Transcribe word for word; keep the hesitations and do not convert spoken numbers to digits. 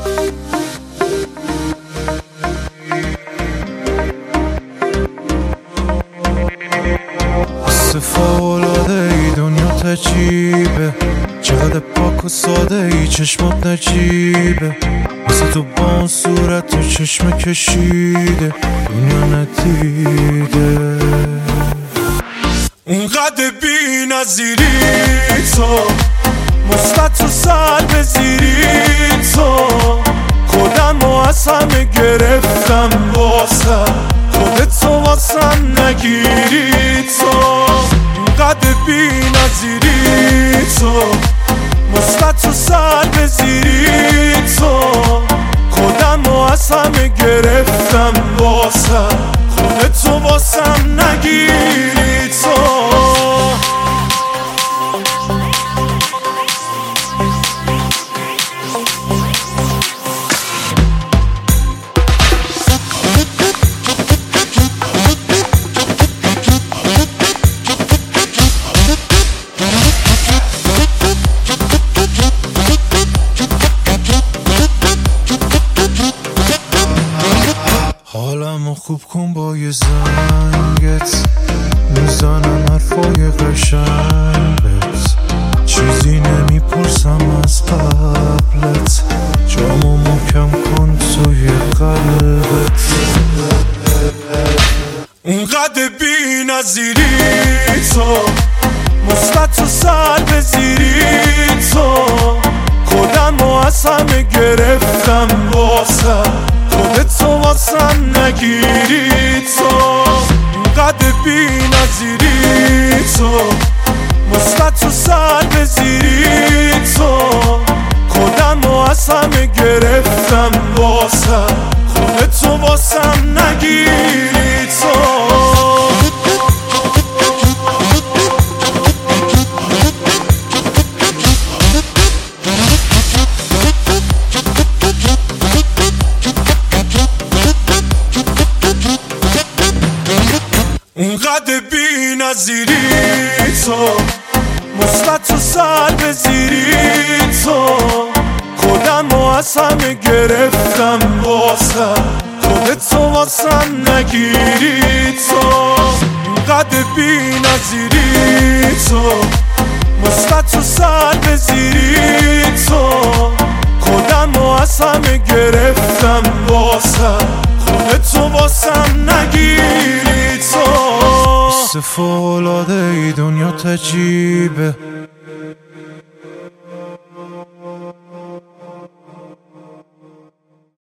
فوق‌العاده ای دنیا تجیبه، چقدر پاک و ساده ای چشمات نجیبه، مثل تو با اون صورت و چشم کشیده دنیا ندیده. اونقدر بی نظیری تو، مثبت و سلب زیری تو، خودم و از همه گرفتم واسه خودت و واسم نگیری تو. اونقدر بی نظیری تو، مثبت و سلب زیری تو، خودم و از همه گرفتم واسه خودت و واسم نگیری تو. حالمو خوب کن با یه زنگت، میزنم حرفای قشنگت، چیزی نمیپرسم از قبلت، جامو محکم کن توی قلبت. اونقدر بی نظیری تو، مثبت و سلب زیری تو، خودم و از همه گرفتم واسه خودت و واسم نگیری تو. اونقدر بی نظیری تو، مثبت و سلب زیری تو، خودم و از همه گرفتم واسه خودت و واسم نگیری تو. اونقدر بی نظیری تو، مثبت و سلب زیری تو، خودم و از همه گرفتم واسه خودت و واسم نگیری تو. اونقدر بی نظیری تو، مثبت و سلب زیری تو، خودم و از همه گرفتم واسه خودت و واسم نگیری تو. فوق‌العاده ای دنیا تجیبه،